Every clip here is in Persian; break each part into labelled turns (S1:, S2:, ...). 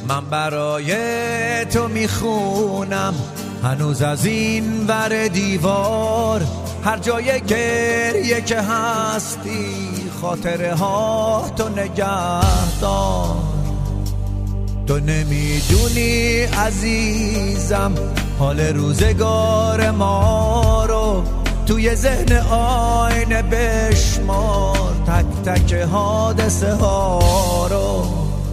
S1: من برای تو میخونم هنوز از این ور دیوار، هر جای گریه که هستی خاطره ها تو نگهدار. تو نمیدونی عزیزم حال روزگار ما رو، توی ذهن آینه بشمار تک تک حادثه ها رو.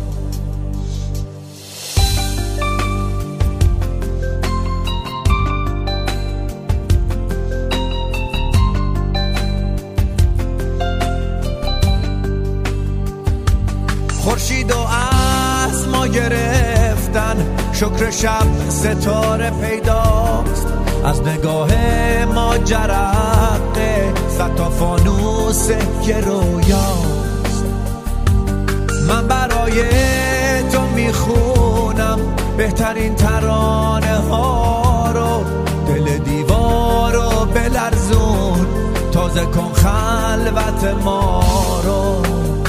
S1: خورشید و از ما گرفتن، شکر شب ستاره پیداست، از نگاه ما جرقه صد تا فانوس که رویاست. من برای تو میخونم بهترین ترانه ها رو، دل دیوار رو بلرزون، تازه کن خلوت ما رو.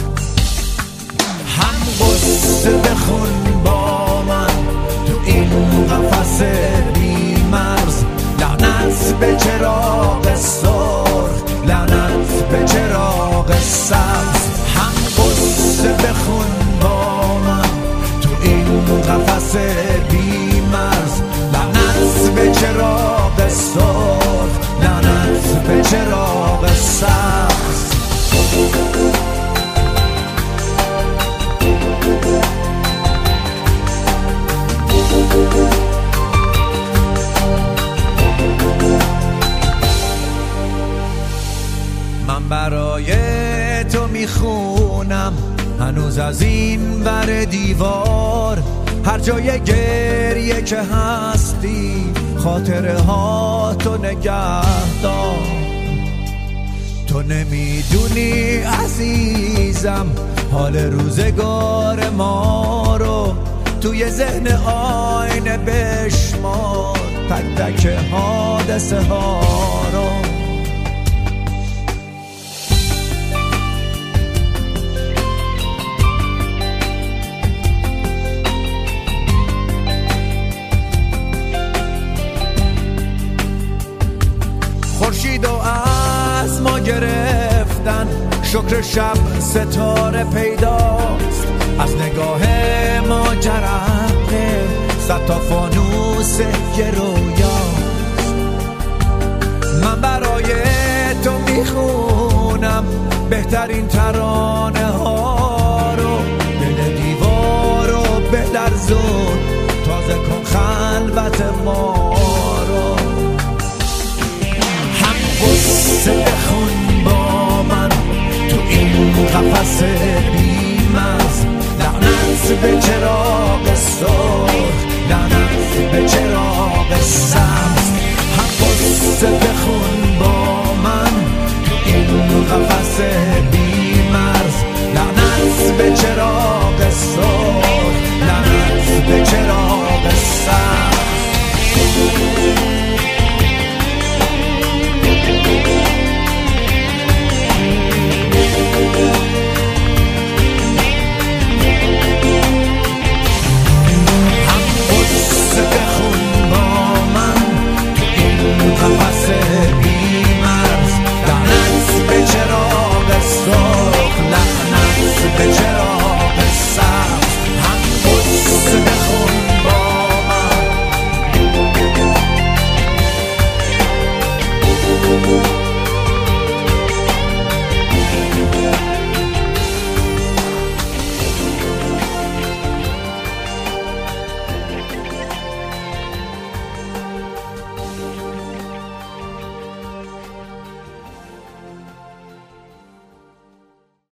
S1: قصه بخون با من تو این قفس بی مرز، لعنت به چراغ سرخ، لعنت به چراغ سبز. هم قصه بخون با من تو این قفس بی مرز، لعنت به چراغ سرخ، لعنت به چراغ سبز. من برای تو میخونم هنوز از این ور دیوار، هر جای گریه که هستی خاطره ها تو نگهدار. تو نمیدونی عزیزم حال روزگار ما رو، توی ذهن آینه بشمار تک تک حادثه ها رو. خورشید و از ما گرفتن، شکر شب ستاره پیداست، از نگاه ما جرقه صد تا فانوس که رویاست. من برای تو میخونم بهترین ترانه ها رو، دل دیوار رو بلرزون، تازه کن خلوت ما رو. هم قصه بخون با من تو این قفس بی مرز، لعنت به چراغ سرخ،